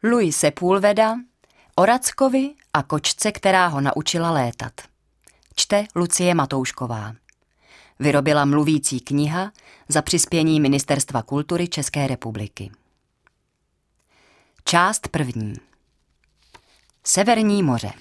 Louis Sepúlveda o Rackovi a kočce, která ho naučila létat. Čte Lucie Matoušková. Vyrobila mluvící kniha za přispění Ministerstva kultury České republiky. Část první. Severní moře.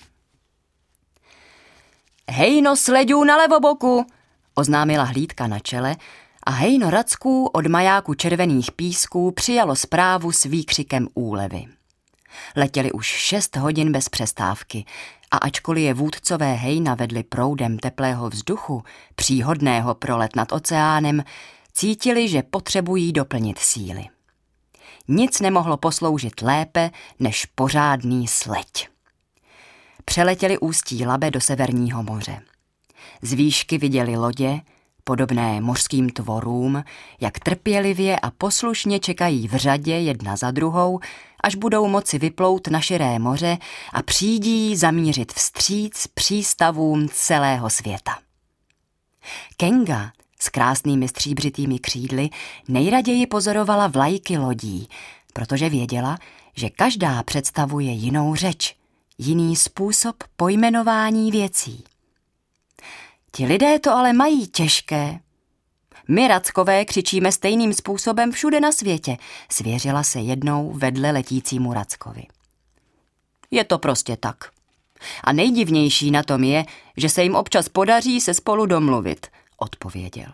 Hejno sledů na levoboku, oznámila hlídka na čele a hejno Racků od majáku Červených písků přijalo zprávu s výkřikem úlevy. Letěli už 6 hodin bez přestávky a ačkoliv je vůdcové hejna vedli proudem teplého vzduchu, příhodného pro let nad oceánem, cítili, že potřebují doplnit síly. Nic nemohlo posloužit lépe než pořádný sleď. Přeletěli ústí Labe do Severního moře. Z výšky viděli lodě, podobné mořským tvorům, jak trpělivě a poslušně čekají v řadě jedna za druhou, až budou moci vyplout na širé moře a přijdí zamířit vstříc přístavům celého světa. Kenga s krásnými stříbřitými křídly nejraději pozorovala vlajky lodí, protože věděla, že každá představuje jinou řeč, jiný způsob pojmenování věcí. Ti lidé to ale mají těžké. My Rackové křičíme stejným způsobem všude na světě, svěřila se jednou vedle letícímu Rackovi. Je to prostě tak. A nejdivnější na tom je, že se jim občas podaří se spolu domluvit, odpověděl.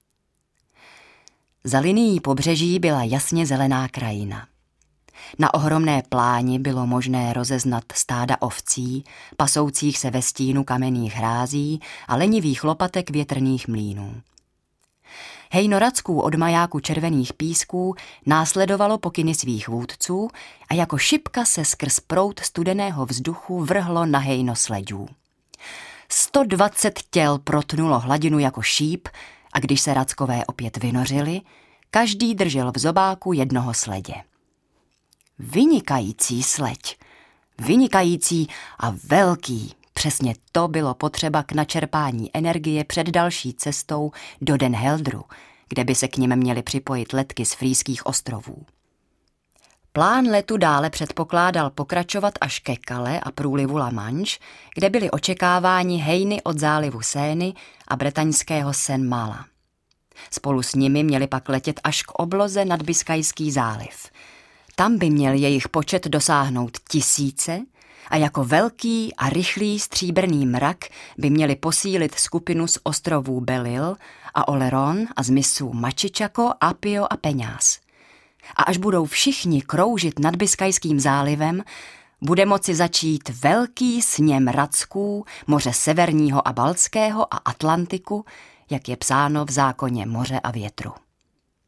Za linií pobřeží byla jasně zelená krajina. Na ohromné pláni bylo možné rozeznat stáda ovcí, pasoucích se ve stínu kamenných hrází a lenivých lopatek větrných mlýnů. Hejno Racků od majáku Červených písků následovalo pokyny svých vůdců a jako šipka se skrz proud studeného vzduchu vrhlo na hejno sledů. 120 těl protnulo hladinu jako šíp a když se Rackové opět vynořili, každý držel v zobáku jednoho sledě. Vynikající sleď, vynikající a velký, přesně to bylo potřeba k načerpání energie před další cestou do Den Heldru, kde by se k nim měly připojit letky z Frýských ostrovů. Plán letu dále předpokládal pokračovat až ke Calais a průlivu La Manche, kde byly očekáváni hejny od zálivu Seiny a bretaňského Saint-Malo. Spolu s nimi měli pak letět až k obloze nad Biskajský záliv. Tam by měl jejich počet dosáhnout 1000 a jako velký a rychlý stříbrný mrak by měli posílit skupinu z ostrovů Belle-Île a Oléron a z mysů Mačičako, Apio a Peňás. A až budou všichni kroužit nad Biskajským zálivem, bude moci začít velký sněm Racků, moře Severního a Baltského a Atlantiku, jak je psáno v zákoně moře a větru.